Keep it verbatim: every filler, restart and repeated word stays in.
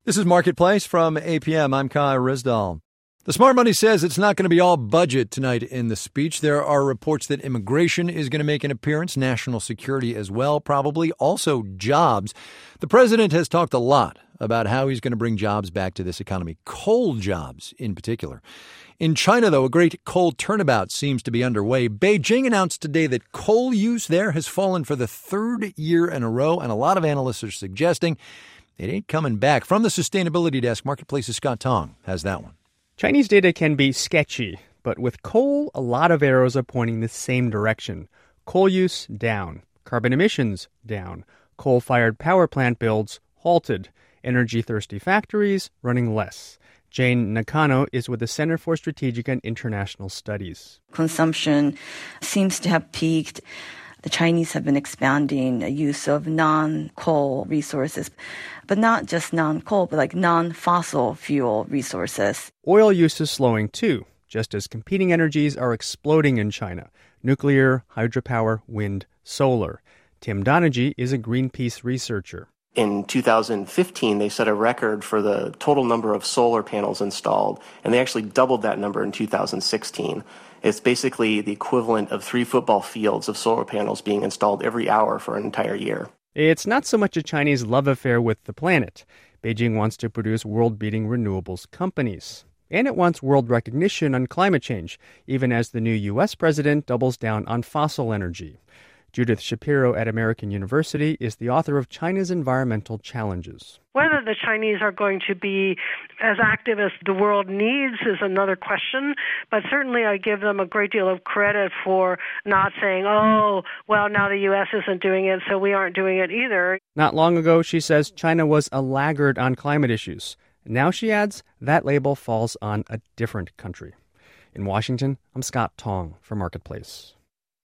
This is Marketplace from A P M. I'm Kai Rizdal. The Smart Money says it's not going to be all budget tonight in the speech. There are reports that immigration is going to make an appearance, national security as well, probably also jobs. The president has talked a lot about how he's going to bring jobs back to this economy, coal jobs in particular. In China, though, a great coal turnabout seems to be underway. Beijing announced today that coal use there has fallen for the third year in a row, and a lot of analysts are suggesting it ain't coming back. From the Sustainability Desk, Marketplace's Scott Tong has that one. Chinese data can be sketchy, but with coal, a lot of arrows are pointing the same direction. Coal use down, carbon emissions down, coal-fired power plant builds halted, energy-thirsty factories running less. Jane Nakano is with the Center for Strategic and International Studies. Consumption seems to have peaked. The Chinese have been expanding the use of non-coal resources, but not just non-coal, but like non-fossil fuel resources. Oil use is slowing too, just as competing energies are exploding in China. Nuclear, hydropower, wind, solar. Tim Donaghy is a Greenpeace researcher. In two thousand fifteen, they set a record for the total number of solar panels installed, and they actually doubled that number in two thousand sixteen. It's basically the equivalent of three football fields of solar panels being installed every hour for an entire year. It's not so much a Chinese love affair with the planet. Beijing wants to produce world-beating renewables companies. And it wants world recognition on climate change, even as the new U S president doubles down on fossil energy. Judith Shapiro at American University is the author of China's Environmental Challenges. Whether the Chinese are going to be as active as the world needs is another question, but certainly I give them a great deal of credit for not saying, oh, well, now the U S isn't doing it, so we aren't doing it either. Not long ago, she says China was a laggard on climate issues. Now, she adds, that label falls on a different country. In Washington, I'm Scott Tong for Marketplace.